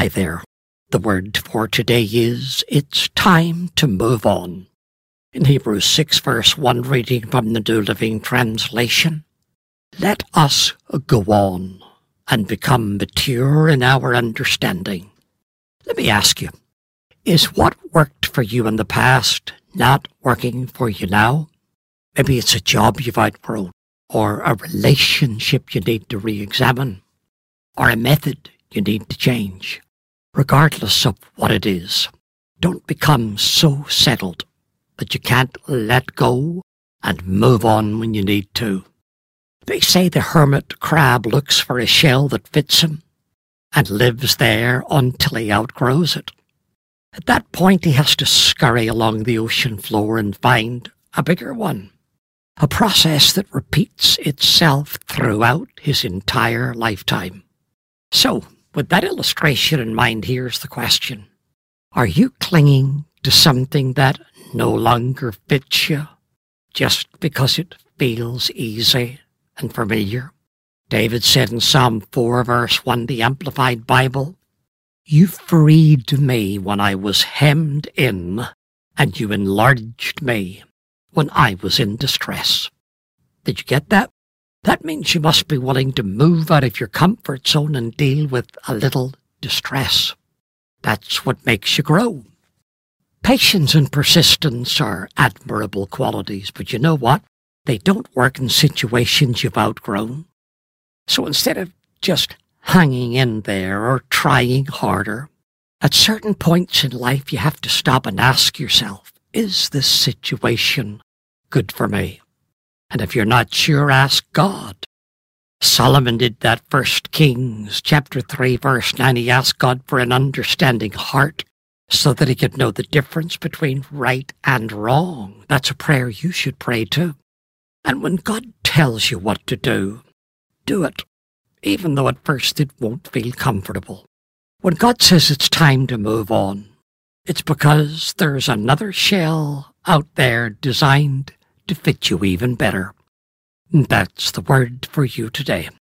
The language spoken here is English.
Hi there. The word for today is, it's time to move on. In Hebrews 6 verse 1, reading from the New Living Translation, let us go on and become mature in our understanding. Let me ask you, is what worked for you in the past not working for you now? Maybe it's a job you've outgrown, or a relationship you need to re-examine, or a method you need to change. Regardless of what it is, don't become so settled that you can't let go and move on when you need to. They say the hermit crab looks for a shell that fits him and lives there until he outgrows it. At that point, he has to scurry along the ocean floor and find a bigger one, a process that repeats itself throughout his entire lifetime. So, with that illustration in mind, here's the question. Are you clinging to something that no longer fits you just because it feels easy and familiar? David said in Psalm 4 verse 1, the Amplified Bible, "You freed me when I was hemmed in, and you enlarged me when I was in distress." Did you get that? That means you must be willing to move out of your comfort zone and deal with a little distress. That's what makes you grow. Patience and persistence are admirable qualities, but you know what? They don't work in situations you've outgrown. So instead of just hanging in there or trying harder, at certain points in life you have to stop and ask yourself, is this situation good for me? And if you're not sure, ask God. Solomon did that, 1 Kings chapter 3 verse 9. He asked God for an understanding heart so that he could know the difference between right and wrong. That's a prayer you should pray too. And when God tells you what to do it, even though at first it won't feel comfortable. When God says it's time to move on, it's because there's another shell out there designed to fit you even better. That's the word for you today.